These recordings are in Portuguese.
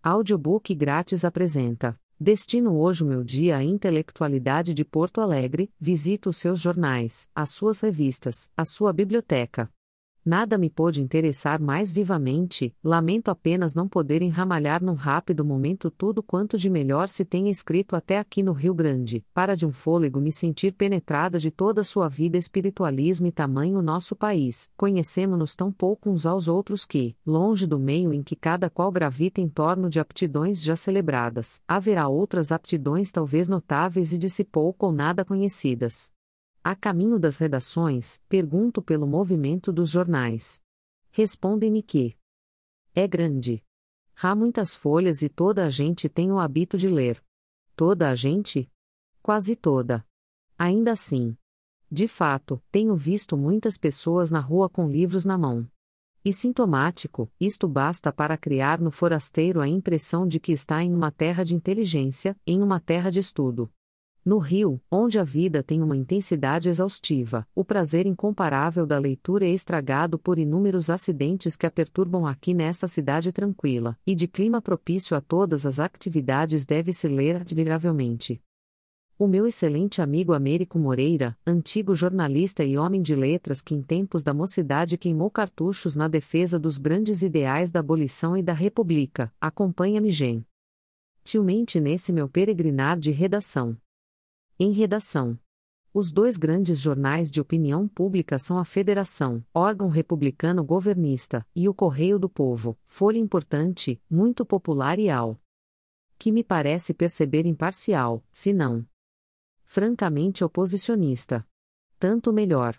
Audiobook grátis apresenta: Destino hoje o meu dia à intelectualidade de Porto Alegre, visito os seus jornais, as suas revistas, a sua biblioteca. Nada me pôde interessar mais vivamente, lamento apenas não poder enramalhar num rápido momento tudo quanto de melhor se tenha escrito até aqui no Rio Grande, para de um fôlego me sentir penetrada de toda sua vida, espiritualismo e tamanho nosso país. Conhecemo-nos tão pouco uns aos outros que, longe do meio em que cada qual gravita em torno de aptidões já celebradas, haverá outras aptidões talvez notáveis e de si pouco ou nada conhecidas. A caminho das redações, pergunto pelo movimento dos jornais. Respondem-me que é grande. Há muitas folhas e toda a gente tem o hábito de ler. Toda a gente? Quase toda. Ainda assim. De fato, tenho visto muitas pessoas na rua com livros na mão. E sintomático, isto basta para criar no forasteiro a impressão de que está em uma terra de inteligência, em uma terra de estudo. No Rio, onde a vida tem uma intensidade exaustiva, o prazer incomparável da leitura é estragado por inúmeros acidentes que a perturbam. Aqui nesta cidade tranquila, e de clima propício a todas as atividades, deve-se ler admiravelmente. O meu excelente amigo Américo Moreira, antigo jornalista e homem de letras que em tempos da mocidade queimou cartuchos na defesa dos grandes ideais da abolição e da república, acompanha-me gentilmente nesse meu peregrinar de redação. Em redação. Os dois grandes jornais de opinião pública são a Federação, órgão republicano governista, e o Correio do Povo, folha importante, muito popular e que me parece perceber imparcial, se não francamente oposicionista. Tanto melhor.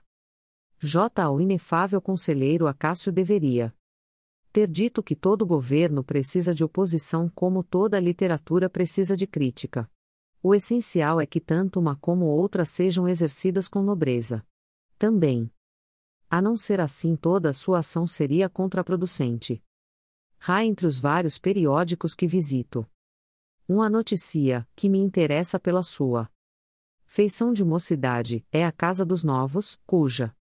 Ao inefável conselheiro Acácio deveria ter dito que todo governo precisa de oposição como toda a literatura precisa de crítica. O essencial é que tanto uma como outra sejam exercidas com nobreza. Também. A não ser assim, toda a sua ação seria contraproducente. Há entre os vários periódicos que visito a notícia, que me interessa pela sua feição de mocidade, é a Casa dos Novos, cuja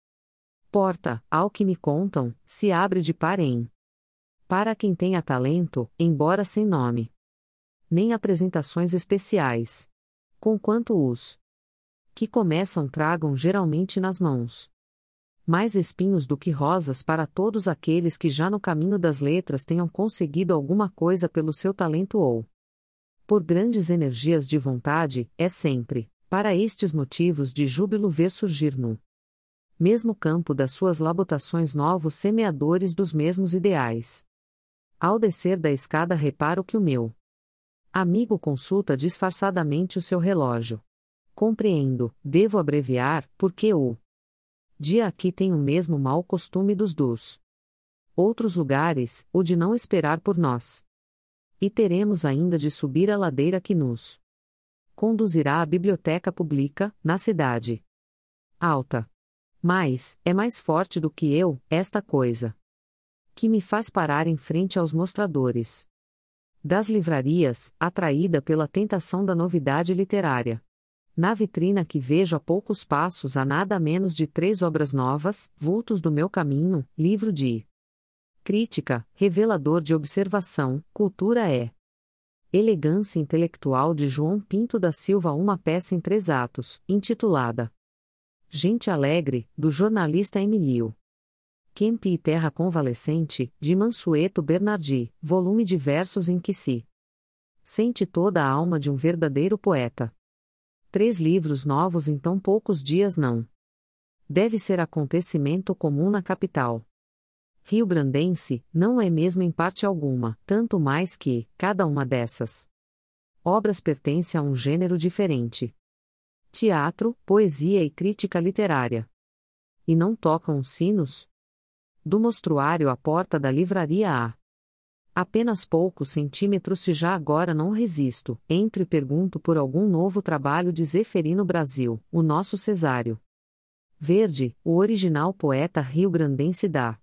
porta, ao que me contam, se abre de par em para quem tenha talento, embora sem nome, nem apresentações especiais. Conquanto os que começam tragam geralmente nas mãos mais espinhos do que rosas para todos aqueles que já no caminho das letras tenham conseguido alguma coisa pelo seu talento ou por grandes energias de vontade, é sempre, para estes motivos de júbilo ver surgir no mesmo campo das suas labutações novos semeadores dos mesmos ideais. Ao descer da escada reparo que o meu amigo consulta disfarçadamente o seu relógio. Compreendo, devo abreviar, porque o dia aqui tem o mesmo mau costume dos outros lugares, o de não esperar por nós. E teremos ainda de subir a ladeira que nos conduzirá à biblioteca pública, na cidade alta. Mas, é mais forte do que eu, esta coisa que me faz parar em frente aos mostradores das livrarias, atraída pela tentação da novidade literária. Na vitrina que vejo a poucos passos há nada menos de 3 obras novas, vultos do meu caminho, livro de crítica, revelador de observação, cultura elegância intelectual de João Pinto da Silva, uma peça em 3 atos, intitulada Gente Alegre, do jornalista Emílio Kemp e Terra Convalescente, de Mansueto Bernardi, volume de versos em que se sente toda a alma de um verdadeiro poeta. 3 livros novos em tão poucos dias não deve ser acontecimento comum na capital rio-grandense, não é mesmo em parte alguma, tanto mais que, cada uma dessas obras pertence a um gênero diferente. Teatro, poesia e crítica literária. E não tocam os sinos? Do mostruário à porta da livraria há apenas poucos centímetros. Se já agora não resisto, entro e pergunto por algum novo trabalho de Zeferino Brasil, o nosso Cesário Verde, o original poeta rio-grandense da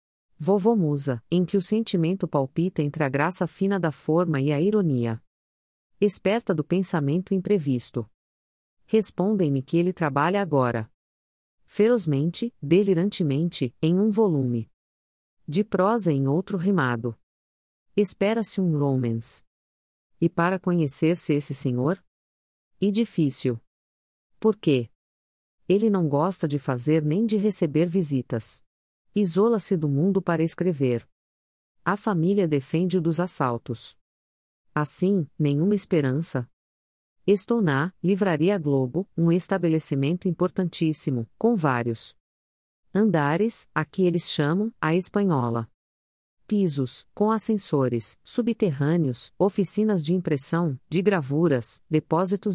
Vovô Musa, em que o sentimento palpita entre a graça fina da forma e a ironia esperta do pensamento imprevisto. Respondem-me que ele trabalha agora ferozmente, delirantemente, em um volume de prosa e em outro rimado. Espera-se um romance. E para conhecer-se esse senhor? E difícil. Por quê? Ele não gosta de fazer nem de receber visitas. Isola-se do mundo para escrever. A família defende-o dos assaltos. Assim, nenhuma esperança. Estou na Livraria Globo, um estabelecimento importantíssimo, com vários andares, aqui eles chamam a espanhola. Pisos, com ascensores, subterrâneos, oficinas de impressão, de gravuras, depósitos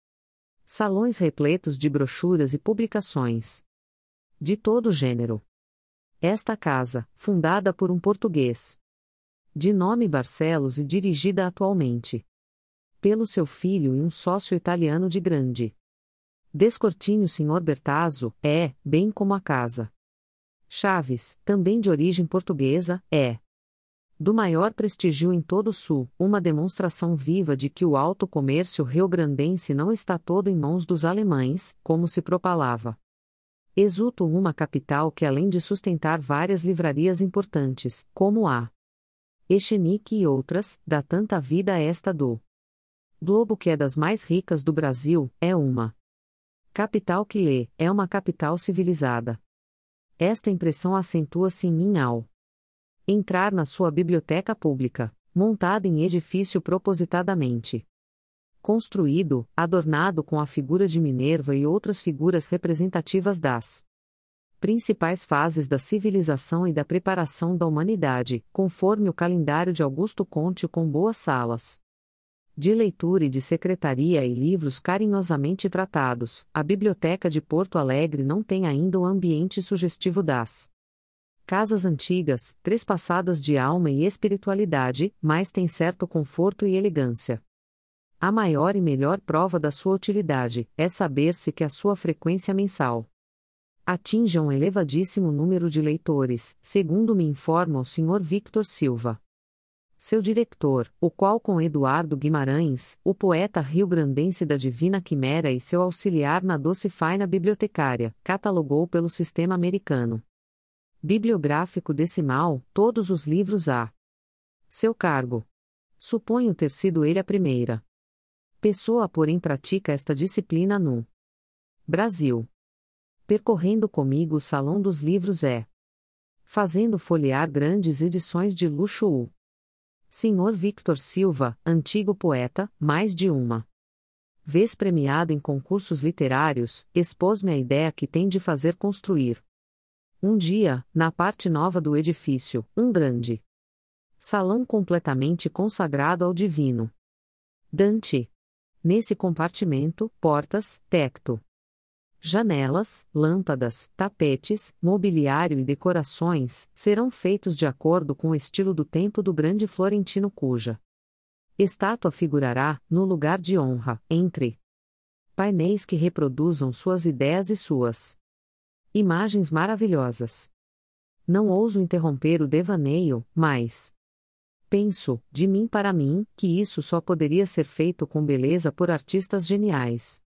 salões repletos de brochuras e publicações. De todo gênero. Esta casa, fundada por um português. De nome Barcelos e dirigida atualmente pelo seu filho e um sócio italiano de grande descortinho Sr. Bertazzo, bem como a casa Chaves, também de origem portuguesa, do maior prestígio em todo o Sul, uma demonstração viva de que o alto comércio rio-grandense não está todo em mãos dos alemães, como se propalava. Exulto uma capital que, além de sustentar várias livrarias importantes, como a Echenique e outras, dá tanta vida a esta do Globo, que é das mais ricas do Brasil, é uma capital que lê, é uma capital civilizada. Esta impressão acentua-se em mim ao entrar na sua biblioteca pública, montada em edifício propositadamente construído, adornado com a figura de Minerva e outras figuras representativas das principais fases da civilização e da preparação da humanidade, conforme o calendário de Augusto Conte, com boas salas de leitura e de secretaria e livros carinhosamente tratados. A Biblioteca de Porto Alegre não tem ainda o ambiente sugestivo das casas antigas, trespassadas de alma e espiritualidade, mas tem certo conforto e elegância. A maior e melhor prova da sua utilidade é saber-se que a sua frequência mensal atinge um elevadíssimo número de leitores, segundo me informa o Sr. Victor Silva, seu diretor, o qual, com Eduardo Guimarães, o poeta rio-grandense da Divina Quimera, e seu auxiliar na doce faina bibliotecária, catalogou pelo sistema americano bibliográfico decimal todos os livros a seu cargo. Suponho ter sido ele a primeira pessoa, porém pratica esta disciplina no Brasil. Percorrendo comigo o Salão dos Livros fazendo folhear grandes edições de luxo o Sr. Victor Silva, antigo poeta, mais de uma vez premiado em concursos literários, expôs-me a ideia que tem de fazer construir um dia, na parte nova do edifício, um grande salão completamente consagrado ao divino Dante. Nesse compartimento, portas, teto, janelas, lâmpadas, tapetes, mobiliário e decorações serão feitos de acordo com o estilo do tempo do grande Florentino, cuja estátua figurará, no lugar de honra, entre painéis que reproduzam suas ideias e suas imagens maravilhosas. Não ouso interromper o devaneio, mas penso, de mim para mim, que isso só poderia ser feito com beleza por artistas geniais.